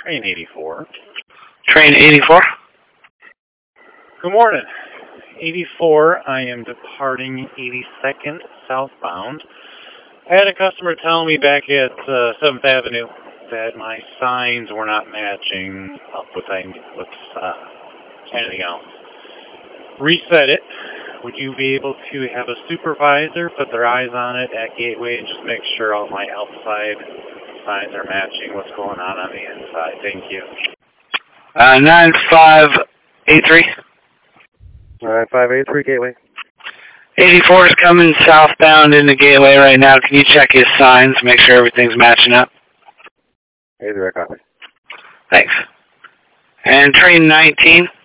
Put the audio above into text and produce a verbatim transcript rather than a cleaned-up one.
Train eighty-four. Train eighty-four. Good morning. eighty-four, I am departing eighty-second southbound. I had a customer tell me back at uh, seventh Avenue that my signs were not matching up with, with uh, anything else. Reset it. Would you be able to have a supervisor put their eyes on it at Gateway and just make sure all my outside signs are matching what's going on on the inside? Thank you. Uh, nine five eight three. nine five eight three Gateway. eighty-four is coming southbound in the Gateway right now. Can you check his signs, make sure everything's matching up? eighty-three, copy. Thanks. And train nineteen.